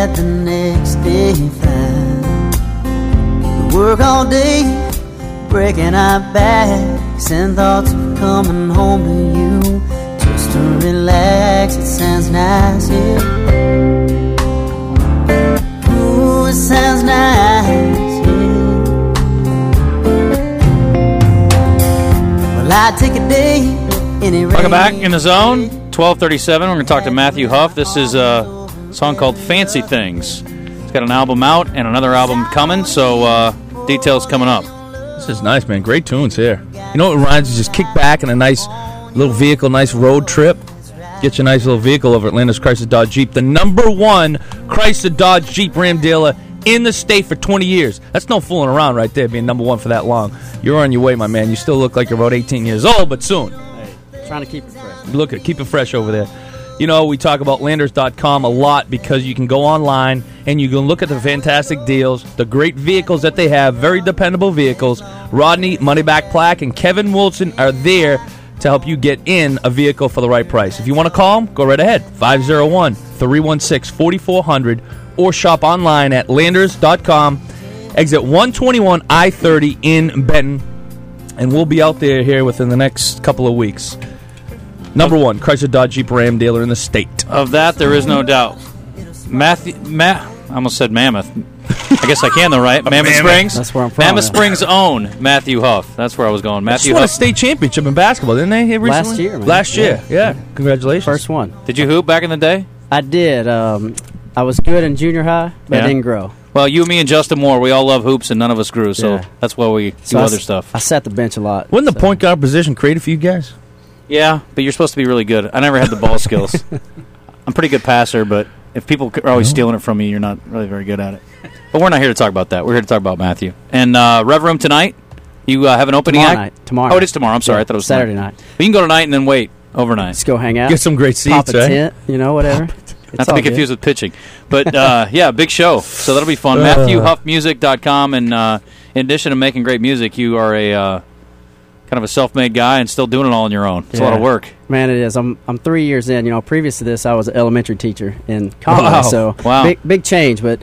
let the next day fly. We work all day, breaking our backs, and thoughts of coming home to you. Just to relax, it sounds nice, yeah. Ooh, it sounds nice, yeah. Well, I'd take a day, any rain. Welcome back in the zone. 12:37. We're going to talk to Matthew Huff. This is a song called Fancy Things. He's got an album out and another album coming, so details coming up. This is nice, man. Great tunes here. You know what reminds you? Just kick back in a nice little vehicle, nice road trip. Get your nice little vehicle over at Landers Chrysler Dodge Jeep. The #1 Chrysler Dodge Jeep Ram dealer in the state for 20 years. That's no fooling around right there, being #1 for that long. You're on your way, my man. You still look like you're about 18 years old, but soon. Hey, trying to keep it fresh. Look at keep it fresh over there. You know, we talk about Landers.com a lot because you can go online and you can look at the fantastic deals, the great vehicles that they have, very dependable vehicles. Rodney, Moneyback Plaque, and Kevin Wilson are there to help you get in a vehicle for the right price. If you want to call them, go right ahead. 501-316-4400 or shop online at Landers.com. Exit 121 I-30 in Benton. And we'll be out there here within the next couple of weeks. #1 Chrysler Dodge Jeep Ram dealer in the state. Of that, there is no doubt. I almost said Mammoth. I guess I can, though, right? Mammoth Springs? That's where I'm from. Mammoth Springs' own Matthew Huff. That's where I was going. Matthew Huff won a Huff. state championship in basketball, didn't they? Recently? Last year, man. Last year, yeah. Congratulations. First one. Did you hoop back in the day? I did. I was good in junior high, but I didn't grow. Well, you, me, and Justin Moore, we all love hoops, and none of us grew, so that's why we do other stuff. I sat the bench a lot. Wasn't the point guard position created for you guys? Yeah, but you're supposed to be really good. I never had the ball skills. I'm a pretty good passer, but if people are always stealing it from me, you're not really very good at it. But we're not here to talk about that. We're here to talk about Matthew. And Rev Room tonight, you have an opening act? Tomorrow. Oh, it is tomorrow. I'm sorry. I thought it was Saturday night. But you can go tonight and then wait overnight. Let's go hang out. Get some great seats, Pop a tent, whatever. Not to be confused with pitching. But, yeah, big show. So that'll be fun. MatthewHuffmusic.com. And in addition to making great music, you are a kind of a self-made guy and still doing it all on your own. It's a lot of work. Man, it is. I'm 3 years in. Previous to this, I was an elementary teacher in Conway. So big change. But,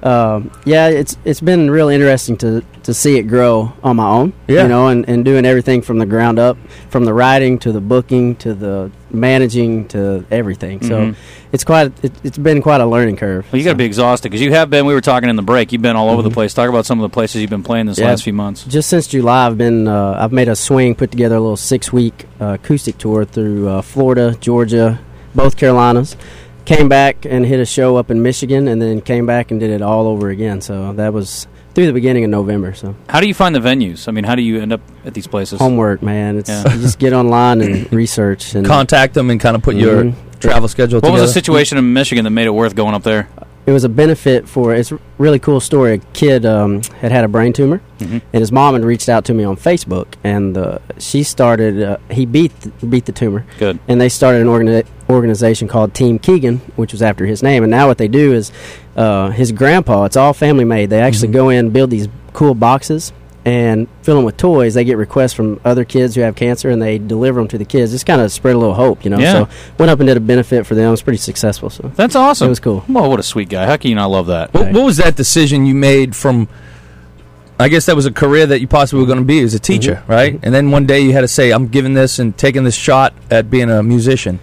it's been really interesting to see it grow on my own. Yeah. And doing everything from the ground up, from the writing to the booking to the managing to everything. So it's been quite a learning curve. Well, you got to be exhausted because you have been. We were talking in the break. You've been all over the place. Talk about some of the places you've been playing this last few months. Just since July, I've made a swing, put together a little 6-week acoustic tour through Florida, Georgia, both Carolinas. Came back and hit a show up in Michigan, and then came back and did it all over again. So that was through the beginning of November. So how do you find the venues? I mean, how do you end up at these places? Homework, man. You just get online and research and contact them and kind of put your travel schedule together. What was the situation in Michigan that made it worth going up there? It was a benefit it's a really cool story. A kid had a brain tumor, and his mom had reached out to me on Facebook, and she started, he beat the tumor. Good. And they started an organization called Team Keegan, which was after his name, and now what they do is his grandpa, it's all family made. They actually go in, build these cool boxes, and fill them with toys. They get requests from other kids who have cancer, and they deliver them to the kids. Just kind of spread a little hope, Yeah. So went up and did a benefit for them. It was pretty successful. So that's awesome. It was cool. Well, what a sweet guy. How can you not love that? What was that decision you made from, I guess that was a career that you possibly were going to be as a teacher, right? And then one day you had to say, I'm giving this and taking this shot at being a musician.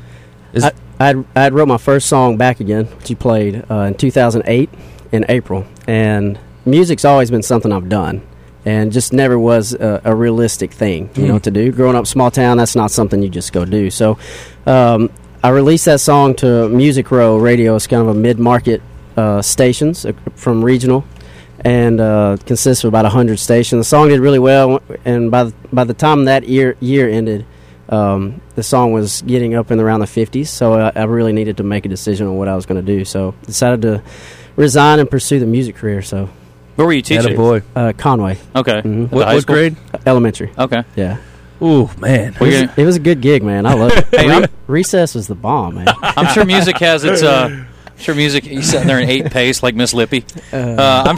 I wrote my first song, Back Again, which you played in 2008 in April. And music's always been something I've done. And just never was a realistic thing, to do. Growing up small town, that's not something you just go do. So I released that song to Music Row Radio. It's kind of a mid-market stations from regional, and consists of about 100 stations. The song did really well, and by the time that year ended, the song was getting up in around the 50s, so I really needed to make a decision on what I was going to do. So decided to resign and pursue the music career, so... Where were you teaching? Conway. Okay. What grade? Elementary. Okay. Yeah. Ooh, man. It was a good gig, man. I love it. Recess was the bomb, man. I'm sure music has its... He's sitting there in 8 pace like Miss Lippy. I'm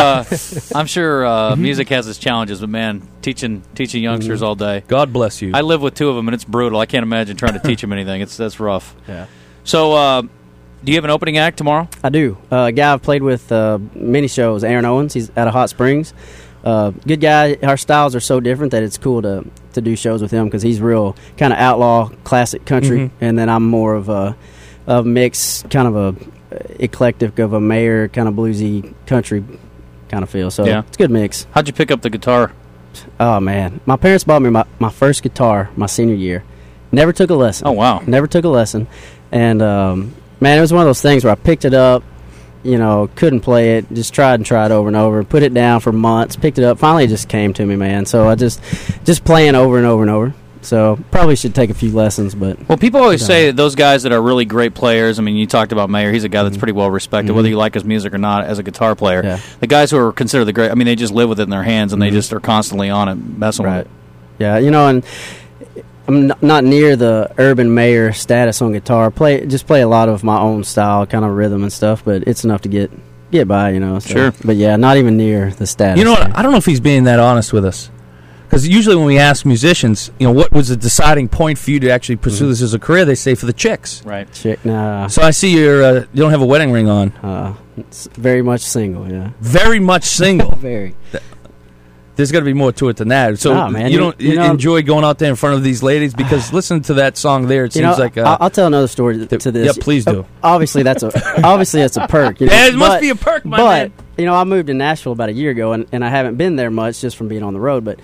sure music has its challenges, but man, teaching youngsters all day. God bless you. I live with 2 of them, and it's brutal. I can't imagine trying to teach them anything. That's rough. Yeah. So... Do you have an opening act tomorrow? I do. A guy I've played with many shows, Aaron Owens. He's out of Hot Springs. Good guy. Our styles are so different that it's cool to do shows with him because he's real kind of outlaw, classic country, and then I'm more of a mix, kind of a eclectic of a Mayer, kind of bluesy country kind of feel. So it's a good mix. How'd you pick up the guitar? Oh, man. My parents bought me my first guitar my senior year. Never took a lesson. Oh, wow. Never took a lesson. And, man, it was one of those things where I picked it up, couldn't play it, just tried over and over, put it down for months, picked it up. Finally, it just came to me, man. So I just playing over and over and over. So probably should take a few lessons, but... Well, people always say that those guys that are really great players, I mean, you talked about Mayer, he's a guy that's pretty well respected, whether you like his music or not, as a guitar player. Yeah. The guys who are considered the great, I mean, they just live with it in their hands, and they just are constantly on it, messing with it. Yeah, and I'm not near the Urban Mayer status on guitar. Play a lot of my own style, kind of rhythm and stuff, but it's enough to get by, So. Sure. But, yeah, not even near the status. You know what? I don't know if he's being that honest with us. Because usually when we ask musicians, what was the deciding point for you to actually pursue this as a career, they say for the chicks. Right. Chick, nah. So I see you don't have a wedding ring on. It's very much single, yeah. Very much single. Very. There's got to be more to it than that. So Nah, man, you don't enjoy going out there in front of these ladies? Because listen to that song there. It seems like... I'll tell another story to this. Yeah, please do. Obviously, that's a perk. Yeah, it must be a perk, my man. But, I moved to Nashville about a year ago, and I haven't been there much just from being on the road. But,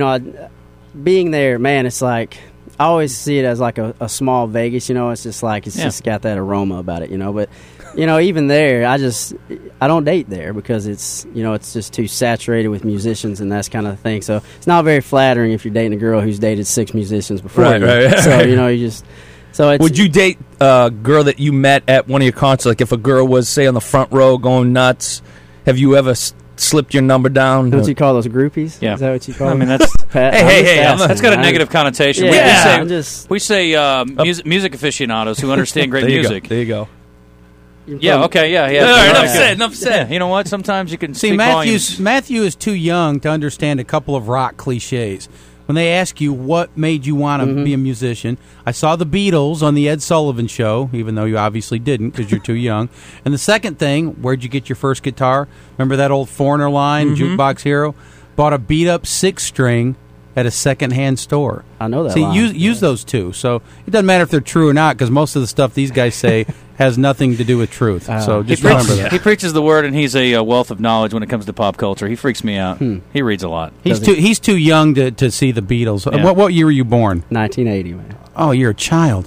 being there, man, it's like... I always see it as like a small Vegas, It's just like it's just got that aroma about it, But even there, I don't date there because it's it's just too saturated with musicians and that's kind of the thing. So it's not very flattering if you're dating a girl who's dated 6 musicians before. Right. So you just it's. Would you date a girl that you met at one of your concerts? Like if a girl was say on the front row going nuts, have you ever slipped your number down? What you call those groupies? Yeah. Is that what you call them? I mean, that's... hey, that's got a negative connotation. Yeah, we say music aficionados who understand great music. There you go. Yeah, okay, yeah. All right, enough said. Yeah, you know what? Sometimes you can see, speak Matthew is too young to understand a couple of rock cliches. When they ask you what made you want to be a musician, I saw the Beatles on the Ed Sullivan Show, even though you obviously didn't because you're too young. And the second thing, where'd you get your first guitar? Remember that old Foreigner line, Jukebox Hero? Bought a beat-up 6-string at a second-hand store. I know that. See, line. use those two. So it doesn't matter if they're true or not because most of the stuff these guys say has nothing to do with truth. So just remember that. He preaches the word, and he's a wealth of knowledge when it comes to pop culture. He freaks me out. He reads a lot. He's too young to see the Beatles. Yeah. What year were you born? 1980, man. Oh, you're a child.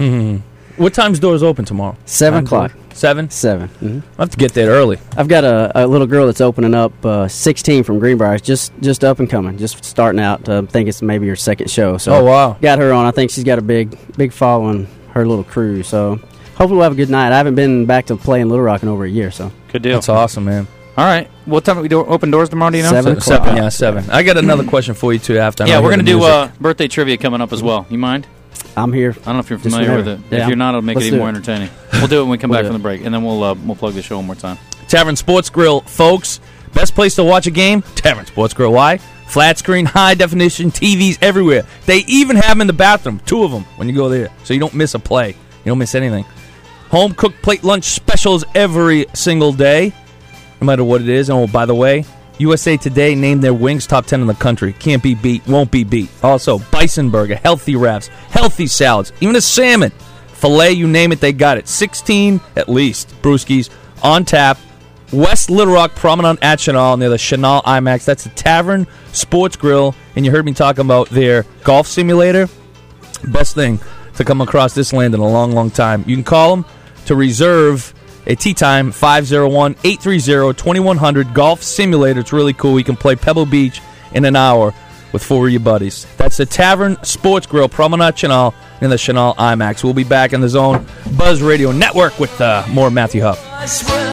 What time's doors open tomorrow? 7 o'clock. 7? 7. Mm-hmm. I have to get there early. I've got a little girl that's opening up, 16 from Greenbrier, just up and coming, just starting out. I think it's maybe her second show. So oh, wow. Got her on. I think she's got a big following, her little crew. So hopefully we'll have a good night. I haven't been back to playing Little Rock in over a year. So good deal. That's awesome, man. All right. What time do we do open doors tomorrow? Do you know? 7 o'clock. 7, yeah, 7. I got another question for you, too, after. Yeah, we're going to do birthday trivia coming up as well. You mind? I'm here. I don't know if you're familiar with it. Yeah. If you're not, it'll make it even more entertaining. We'll do it when we come back from the break, and then we'll plug the show one more time. Tavern Sports Grill, folks. Best place to watch a game? Tavern Sports Grill. Why? Flat screen, high definition TVs everywhere. They even have them in the bathroom, 2 of them when you go there, so you don't miss a play. You don't miss anything. Home cooked plate lunch specials every single day, no matter what it is. And oh, by the way, USA Today named their wings top 10 in the country. Can't be beat, won't be beat. Also, bison burger, healthy wraps, healthy salads, even a salmon, filet, you name it, they got it. 16 at least brewskis on tap. West Little Rock Promenade at Chenal near the Chenal IMAX. That's the Tavern Sports Grill. And you heard me talking about their golf simulator. Best thing to come across this land in a long, long time. You can call them to reserve a tee time, 501-830-2100 golf simulator. It's really cool. You can play Pebble Beach in an hour with 4 of your buddies. That's the Tavern Sports Grill, Promenade Chenal, in the Chenal IMAX. We'll be back in the Zone Buzz Radio Network with more Matthew Huff.